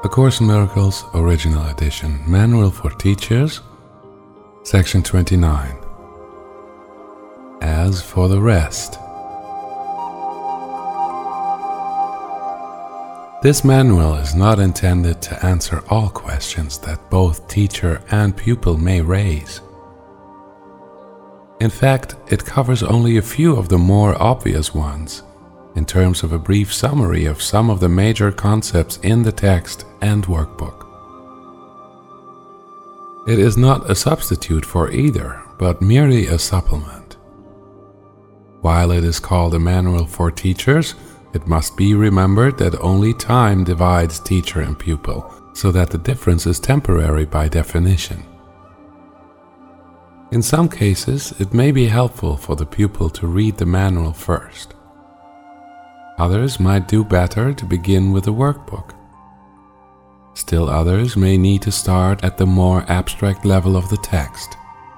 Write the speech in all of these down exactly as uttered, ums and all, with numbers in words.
Course in Miracles, Original Edition, Manual for Teachers, Section twenty-nine. As for the rest. This manual is not intended to answer all questions that both teacher and pupil may raise. In fact, it covers only a few of the more obvious ones, in terms of a brief summary of some of the major concepts in the text and workbook. It is not a substitute for either, but merely a supplement. While it is called a manual for teachers, it must be remembered that only time divides teacher and pupil, so that the difference is temporary by definition. In some cases, it may be helpful for the pupil to read the manual first. Others might do better to begin with the workbook. Still others may need to start at the more abstract level of the text.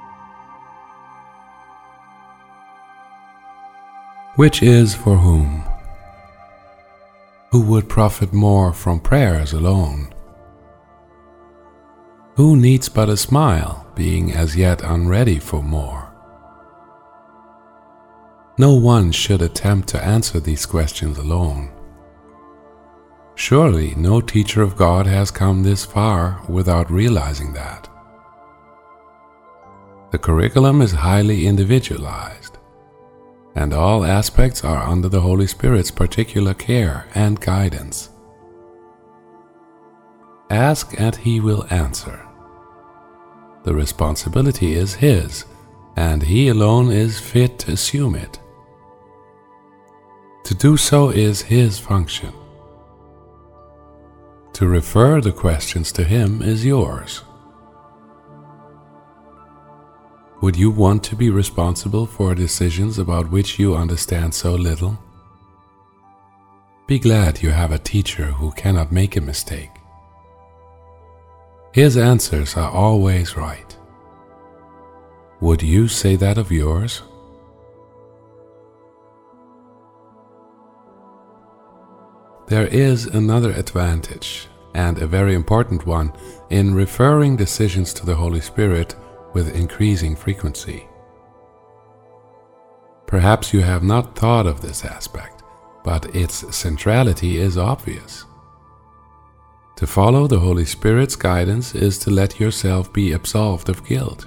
Which is for whom? Who would profit more from prayers alone? Who needs but a smile, being as yet unready for more? No one should attempt to answer these questions alone. Surely no teacher of God has come this far without realizing that. The curriculum is highly individualized, and all aspects are under the Holy Spirit's particular care and guidance. Ask and He will answer. The responsibility is His, and He alone is fit to assume it. To do so is His function. To refer the questions to Him is yours. Would you want to be responsible for decisions about which you understand so little? Be glad you have a teacher who cannot make a mistake. His answers are always right. Would you say that of yours? There is another advantage, and a very important one, in referring decisions to the Holy Spirit with increasing frequency. Perhaps you have not thought of this aspect, but its centrality is obvious. To follow the Holy Spirit's guidance is to let yourself be absolved of guilt.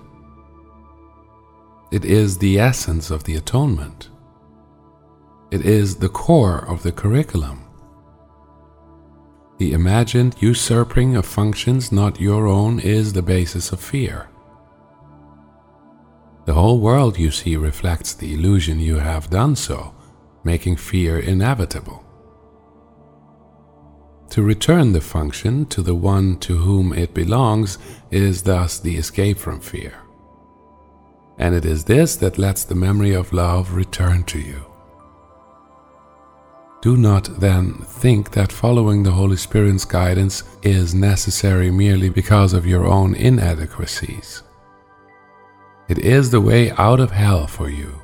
It is the essence of the atonement. It is the core of the curriculum. The imagined usurping of functions not your own is the basis of fear. The whole world you see reflects the illusion you have done so, making fear inevitable. To return the function to the one to whom it belongs is thus the escape from fear. And it is this that lets the memory of love return to you. Do not then think that following the Holy Spirit's guidance is necessary merely because of your own inadequacies. It is the way out of hell for you.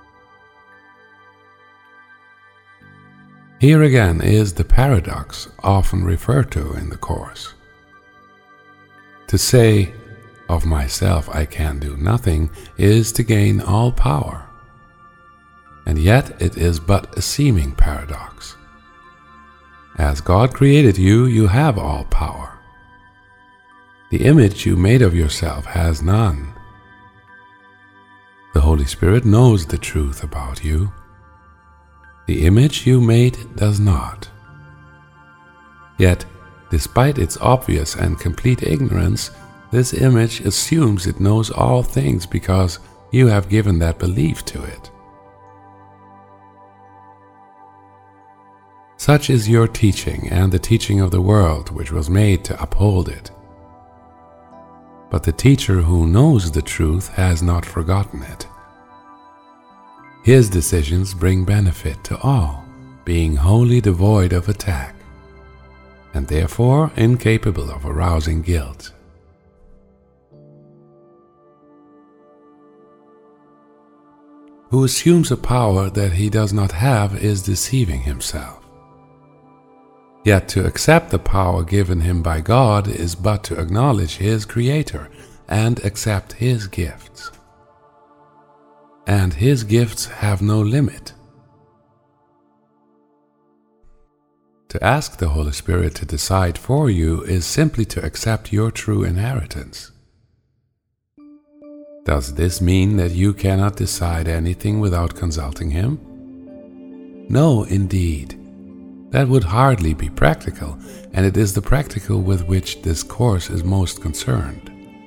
Here again is the paradox often referred to in the Course. To say, "Of myself I can do nothing," is to gain all power. And yet it is but a seeming paradox. As God created you, you have all power. The image you made of yourself has none. The Holy Spirit knows the truth about you. The image you made does not. Yet, despite its obvious and complete ignorance, this image assumes it knows all things because you have given that belief to it. Such is your teaching and the teaching of the world which was made to uphold it. But the teacher who knows the truth has not forgotten it. His decisions bring benefit to all, being wholly devoid of attack, and therefore incapable of arousing guilt. Who assumes a power that he does not have is deceiving himself. Yet to accept the power given him by God is but to acknowledge his Creator and accept his gifts. And his gifts have no limit. To ask the Holy Spirit to decide for you is simply to accept your true inheritance. Does this mean that you cannot decide anything without consulting him? No, indeed. That would hardly be practical, and it is the practical with which this course is most concerned.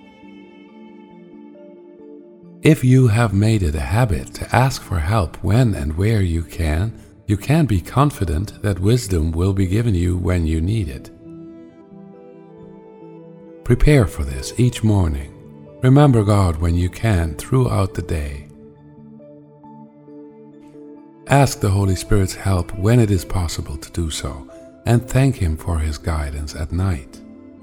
If you have made it a habit to ask for help when and where you can, you can be confident that wisdom will be given you when you need it. Prepare for this each morning. Remember God when you can throughout the day. Ask the Holy Spirit's help when it is possible to do so, and thank Him for His guidance at night.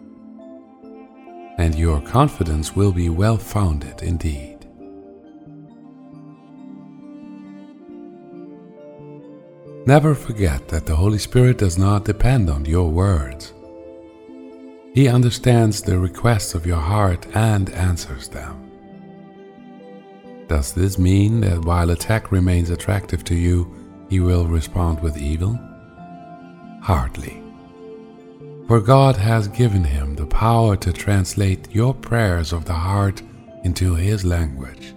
And your confidence will be well-founded indeed. Never forget that the Holy Spirit does not depend on your words. He understands the requests of your heart and answers them. Does this mean that while a tech remains attractive to you, He will respond with evil? Hardly. For God has given Him the power to translate your prayers of the heart into His language.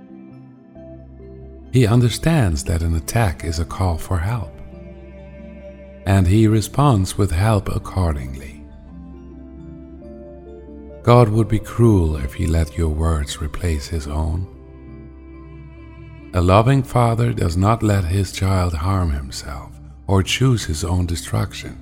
He understands that an attack is a call for help, and He responds with help accordingly. God would be cruel if He let your words replace His own. A loving father does not let his child harm himself or choose his own destruction.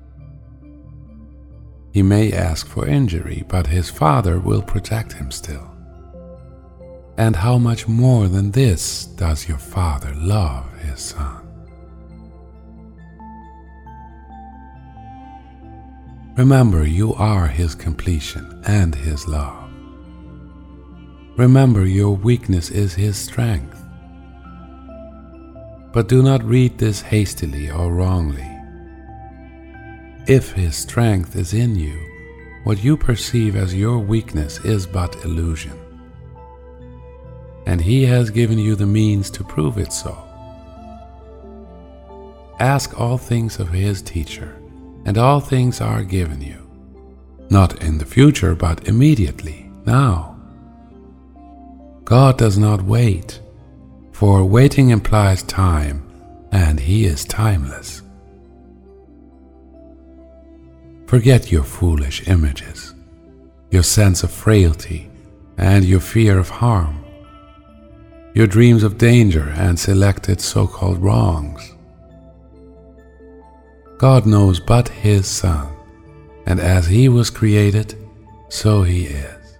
He may ask for injury, but his father will protect him still. And how much more than this does your Father love His Son? Remember, you are His completion and His love. Remember, your weakness is His strength. But do not read this hastily or wrongly. If His strength is in you, what you perceive as your weakness is but illusion. And He has given you the means to prove it so. Ask all things of His teacher, and all things are given you. Not in the future, but immediately, now. God does not wait, for waiting implies time, and He is timeless. Forget your foolish images, your sense of frailty, and your fear of harm, your dreams of danger and selected so-called wrongs. God knows but His Son, and as He was created, so He is.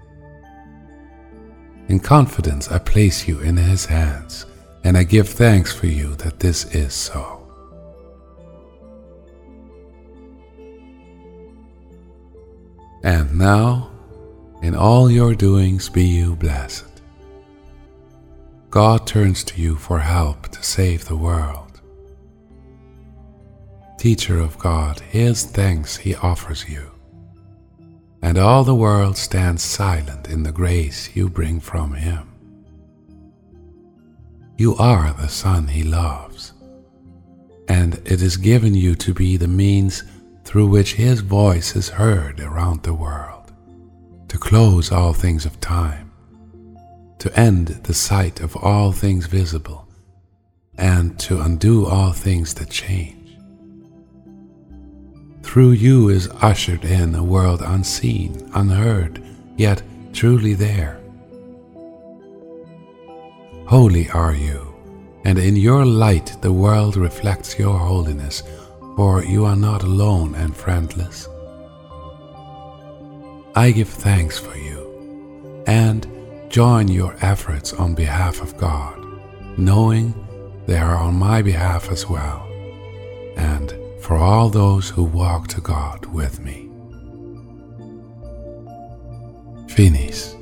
In confidence I place you in His hands, and I give thanks for you that this is so. And now, in all your doings be you blessed. God turns to you for help to save the world. Teacher of God, His thanks He offers you, and all the world stands silent in the grace you bring from Him. You are the Son He loves, and it is given you to be the means through which His voice is heard around the world, to close all things of time, to end the sight of all things visible, and to undo all things that change. Through you is ushered in a world unseen, unheard, yet truly there. Holy are you, and in your light the world reflects your holiness, for you are not alone and friendless. I give thanks for you, and join your efforts on behalf of God, knowing they are on my behalf as well, and for all those who walk to God with me. Finis.